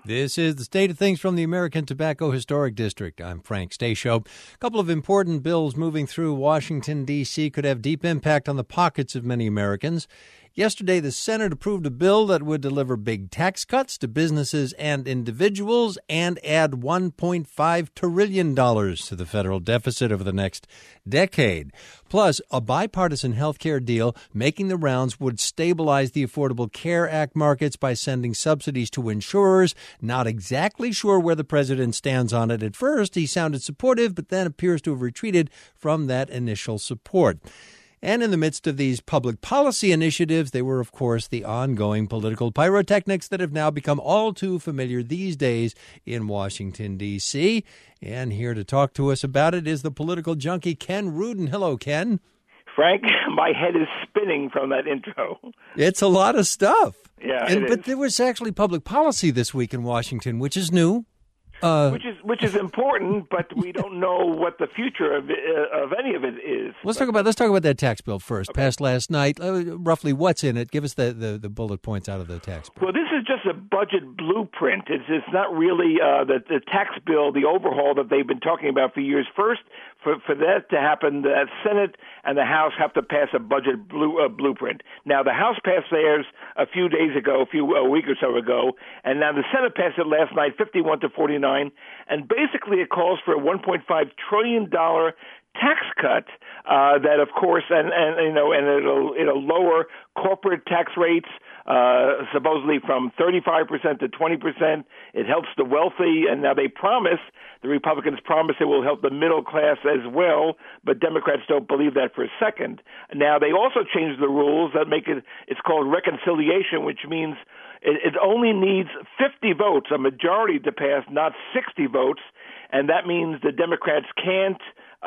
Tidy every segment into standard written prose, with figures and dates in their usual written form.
This is the State of Things from the American Tobacco Historic District. I'm Frank Stasio. A couple of important bills moving through Washington, D.C. could have deep impact on the pockets of many Americans. Yesterday, the Senate approved a bill that would deliver big tax cuts to businesses and individuals and add $1.5 trillion to the federal deficit over the next decade. Plus, a bipartisan health care deal making the rounds would stabilize the Affordable Care Act markets by sending subsidies to insurers. Not exactly sure where the president stands on it at first. He sounded supportive, but then appears to have retreated from that initial support. And in the midst of these public policy initiatives, they were, of course, the ongoing political pyrotechnics that have now become all too familiar these days in Washington, D.C. And here to talk to us about it is the political junkie Ken Rudin. Hello, Ken. Frank, my head is spinning from that intro. It's a lot of stuff. Yeah, but there was actually public policy this week in Washington, which is new. Which is important, but we don't know what the future of any of it is. Let's talk about that tax bill first. Okay. Passed last night. Roughly, what's in it? Give us the bullet points out of the tax bill. Well, this is just a budget blueprint. It's not really the tax bill, the overhaul that they've been talking about for years. First, for that to happen, the Senate and the House have to pass a budget blueprint. Now, the House passed theirs a few days ago, a week or so ago, and now the Senate passed it last night, 51-49. And basically, it calls for a $1.5 trillion tax cut that, of course, and it'll lower corporate tax rates supposedly from 35% to 20%. It helps the wealthy, and now the Republicans promise it will help the middle class as well, but Democrats don't believe that for a second. Now, they also changed the rules that make it's called reconciliation, which means it only needs 50 votes, a majority to pass, not 60 votes, and that means the Democrats can't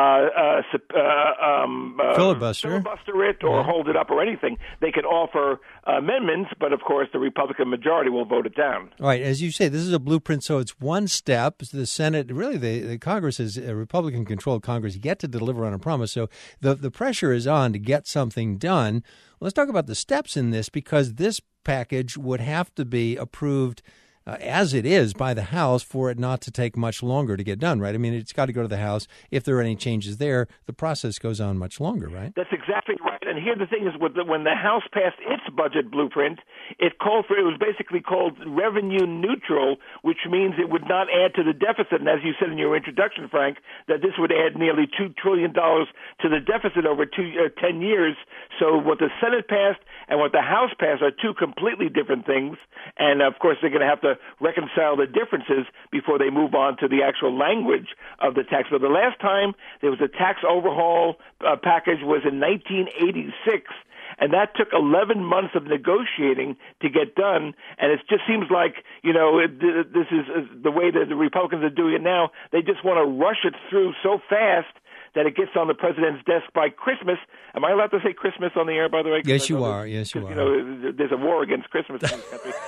filibuster it or hold it up or anything. They can offer amendments, but of course the Republican majority will vote it down. All right, as you say, this is a blueprint, so it's one step. The Senate, really, the Congress is a Republican-controlled Congress, yet to deliver on a promise. So the pressure is on to get something done. Let's talk about the steps in this, because this package would have to be approved as it is by the House for it not to take much longer to get done, right? I mean, it's got to go to the House. If there are any changes there, the process goes on much longer, right? That's exactly right. And here the thing is, when the House passed its budget blueprint, it was basically called revenue neutral, which means it would not add to the deficit. And as you said in your introduction, Frank, that this would add nearly $2 trillion to the deficit over 10 years. So what the Senate passed and what the House passed are two completely different things. And, of course, they're going to have to reconcile the differences before they move on to the actual language of the tax bill. The last time there was a tax overhaul package was in 1986, and that took 11 months of negotiating to get done. And it just seems like, this is the way that the Republicans are doing it now. They just want to rush it through so fast that it gets on the president's desk by Christmas. Am I allowed to say Christmas on the air, by the way? Yes, you are. Yes, you are. There's a war against Christmas in this country.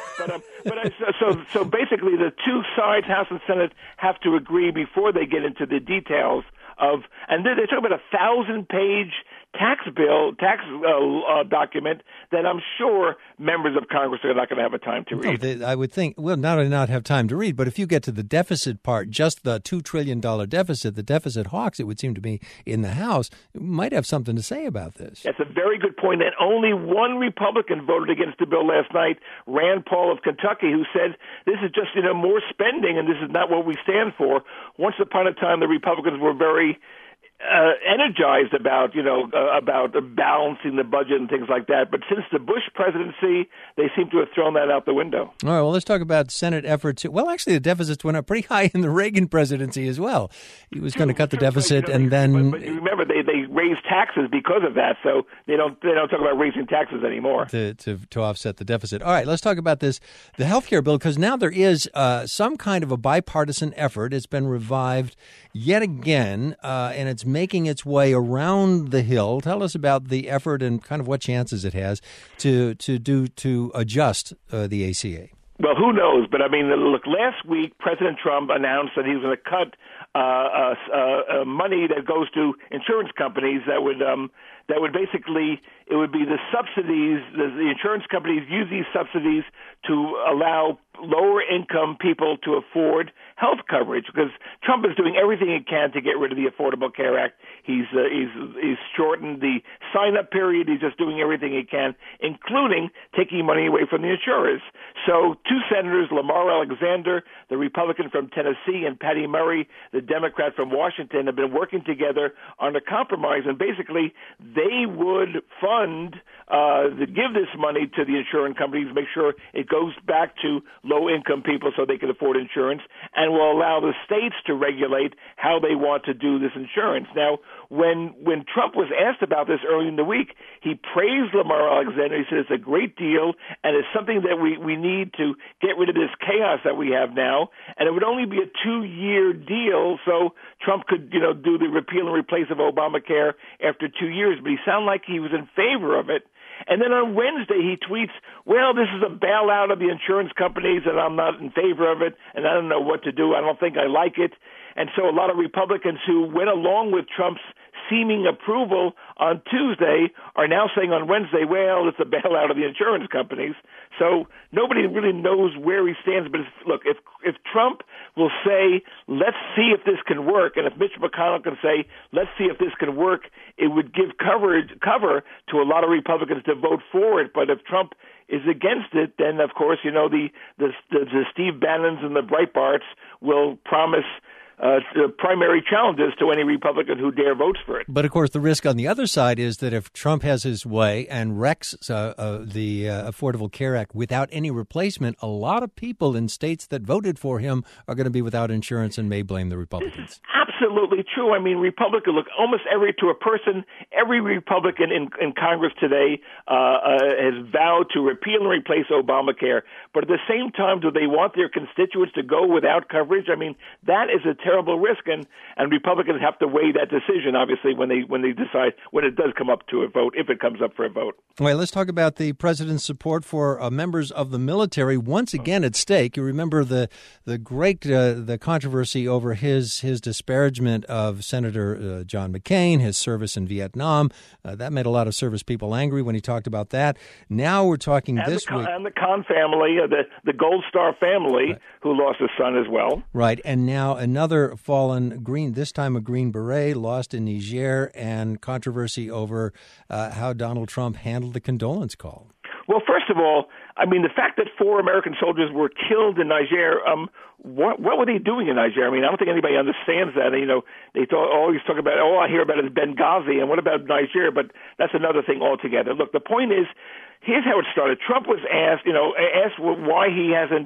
So basically, the two sides, House and Senate, have to agree before they get into the details of, and they're talking about 1,000-page tax document that I'm sure members of Congress are not going to have a time to read. I would think, well, not only not have time to read, but if you get to the deficit part, just the $2 trillion deficit, the deficit hawks, it would seem to be in the House, might have something to say about this. That's a very good point. And only one Republican voted against the bill last night, Rand Paul of Kentucky, who said this is just more spending and this is not what we stand for. Once upon a time, the Republicans were very energized about balancing the budget and things like that. But since the Bush presidency, they seem to have thrown that out the window. All right, well, let's talk about Senate efforts. Well, actually, the deficits went up pretty high in the Reagan presidency as well. He was going to cut the deficit, and then... But you remember, they raised taxes because of that, so they don't talk about raising taxes anymore. To offset the deficit. All right, let's talk about this, the health care bill, because now there is some kind of a bipartisan effort. It's been revived yet again, and it's making its way around the Hill. Tell us about the effort and kind of what chances it has to adjust the ACA. Well, who knows? But I mean, look, last week President Trump announced that he was going to cut money that goes to insurance companies that would that would basically, it would be the subsidies, the insurance companies use these subsidies to allow lower income people to afford health coverage, because Trump is doing everything he can to get rid of the Affordable Care Act. He's shortened the sign-up period. He's just doing everything he can, including taking money away from the insurers. So two senators, Lamar Alexander, the Republican from Tennessee, and Patty Murray, the Democrat from Washington, have been working together on a compromise, and basically they would fund, give this money to the insurance companies, make sure it goes back to low-income people so they can afford insurance, and will allow the states to regulate how they want to do this insurance. Now, when Trump was asked about this early in the week, he praised Lamar Alexander. He said it's a great deal, and it's something that we need to get rid of this chaos that we have now, and it would only be a 2-year deal, so Trump could, do the repeal and replace of Obamacare after 2 years, but he sounded like he was in favor of it. And then on Wednesday, he tweets, well, this is a bailout of the insurance companies, and I'm not in favor of it, and I don't know what to do. I don't think I like it. And so a lot of Republicans who went along with Trump's seeming approval on Tuesday are now saying on Wednesday, well, it's a bailout of the insurance companies. So nobody really knows where he stands. But look, if Trump will say, let's see if this can work, and if Mitch McConnell can say, let's see if this can work, it would give cover to a lot of Republicans to vote for it. But if Trump is against it, then, of course, the Steve Bannons and the Breitbarts will promise primary challenges to any Republican who dare votes for it. But, of course, the risk on the other side is that if Trump has his way and wrecks the Affordable Care Act without any replacement, a lot of people in states that voted for him are going to be without insurance and may blame the Republicans. Absolutely true. I mean, almost every Republican in Congress today has vowed to repeal and replace Obamacare. But at the same time, do they want their constituents to go without coverage? I mean, that is a terrible risk, and Republicans have to weigh that decision, obviously, when they decide, when it does come up to a vote, if it comes up for a vote. All right, let's talk about the president's support for members of the military once again at stake. You remember the controversy over his disparagement of Senator John McCain, his service in Vietnam. That made a lot of service people angry when he talked about that. Now we're talking this week. And the Khan family, the Gold Star family, right, who lost a son as well. Right, and now another fallen Green, this time a Green Beret, lost in Niger, and controversy over how Donald Trump handled the condolence call. Well, first of all, I mean, the fact that 4 American soldiers were killed in Niger, what were they doing in Niger? I mean, I don't think anybody understands that. They always talk about, all I hear about is Benghazi, and what about Niger? But that's another thing altogether. Look, the point is, here's how it started. Trump was asked why he hasn't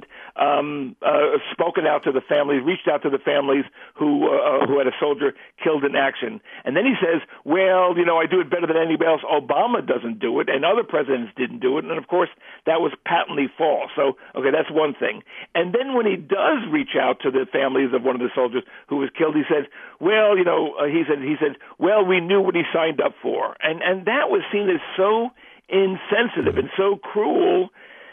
spoken out to the families, reached out to the families who had a soldier killed in action. And then he says, well, I do it better than anybody else. Obama doesn't do it, and other presidents didn't do it. And, of course, that was patently false. So, okay, that's one thing. And then when he does reach out to the families of one of the soldiers who was killed, he says, well, he said, well, we knew what he signed up for. And that was seen as so insensitive and so cruel.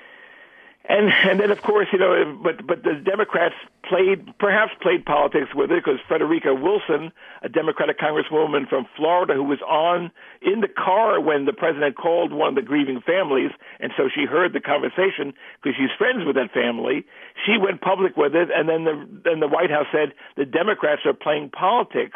And then, of course, but the Democrats played politics with it, because Frederica Wilson, a Democratic congresswoman from Florida who was in the car when the president called one of the grieving families, and so she heard the conversation because she's friends with that family. She went public with it, and then the White House said the Democrats are playing politics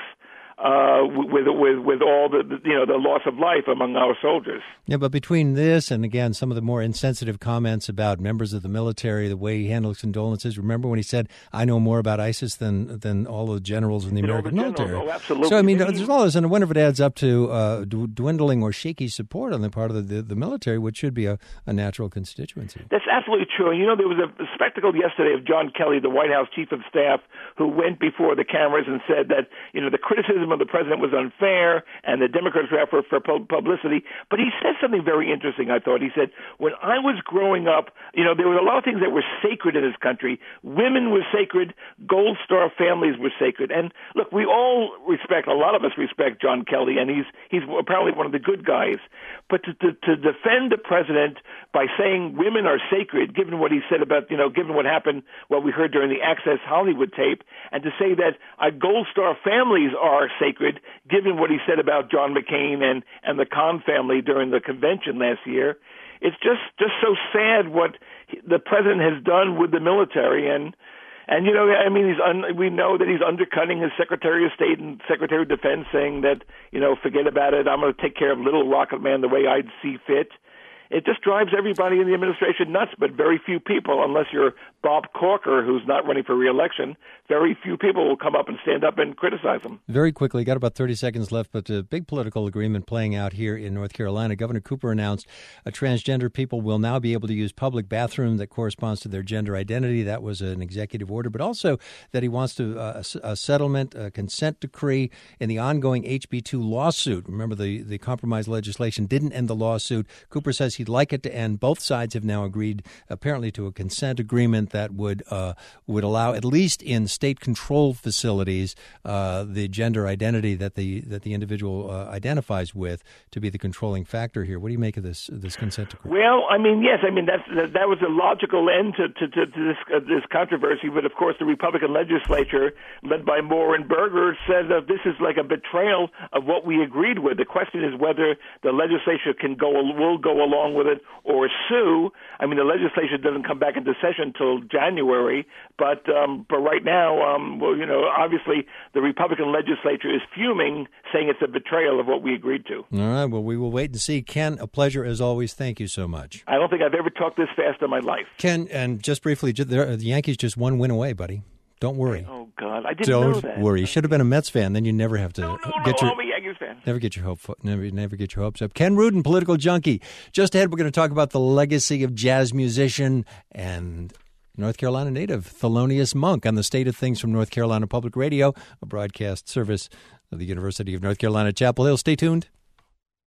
with all the loss of life among our soldiers. Yeah, but between this and, again, some of the more insensitive comments about members of the military, the way he handles condolences, remember when he said, I know more about ISIS than all the generals in the American military. Oh, absolutely. So, I mean, there's all this, and I wonder if it adds up to dwindling or shaky support on the part of the military, which should be a natural constituency. That's absolutely true. And, there was a spectacle yesterday of John Kelly, the White House chief of staff, who went before the cameras and said that, the criticism of the president was unfair and the Democrats were out for publicity. But he said something very interesting, I thought. He said, when I was growing up, there were a lot of things that were sacred in this country. Women were sacred. Gold Star families were sacred. And look, a lot of us respect John Kelly, and he's apparently one of the good guys. but to defend the president by saying women are sacred, given what he said about, given what happened, what we heard during the Access Hollywood tape, and to say that Gold Star families are sacred, given what he said about John McCain and the Khan family during the convention last year. It's just so sad what the president has done with the military, and we know that he's undercutting his Secretary of State and Secretary of Defense, saying that, forget about it, I'm going to take care of Little Rocket Man the way I'd see fit. It just drives everybody in the administration nuts, but very few people, unless you're Bob Corker, who's not running for re-election, very few people will come up and stand up and criticize him. Very quickly, got about 30 seconds left, but a big political agreement playing out here in North Carolina. Governor Cooper announced transgender people will now be able to use public bathroom that corresponds to their gender identity. That was an executive order, but also that he wants to a settlement, a consent decree in the ongoing HB2 lawsuit. Remember, the compromise legislation didn't end the lawsuit. Cooper says he'd like it to end. Both sides have now agreed, apparently, to a consent agreement that would allow, at least in state-controlled facilities, the gender identity that the individual identifies with to be the controlling factor here. What do you make of this consent decree? Well, yes, that was a logical end to this controversy. But of course, the Republican legislature, led by Moore and Berger, said that this is like a betrayal of what we agreed with. The question is whether the legislature will go along with it or sue. The legislature doesn't come back into session until January, but right now, obviously the Republican legislature is fuming, saying it's a betrayal of what we agreed to. All right, well, we will wait and see. Ken, a pleasure as always. Thank you so much. I don't think I've ever talked this fast in my life. Ken, and just briefly, the Yankees just one win away, buddy. Don't worry. Oh, God, I didn't know that. Don't worry. You should have been a Mets fan. Then you never have to I'm a Yankees fan. Never get your hopes up. Ken Rudin, political junkie. Just ahead, we're going to talk about the legacy of jazz musician and North Carolina native Thelonious Monk on the state of things from North Carolina Public Radio, a broadcast service of the University of North Carolina, Chapel Hill. Stay tuned.